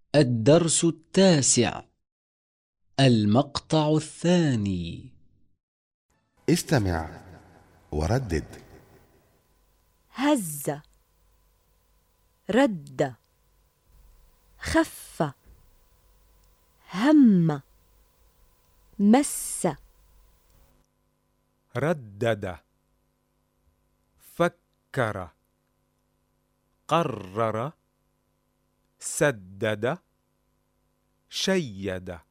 الدرس التاسع. المقطع الثاني. استمع وردد. هز، رد، خف، هم، مس، ردد، فكر، قرر، سدد، شيد.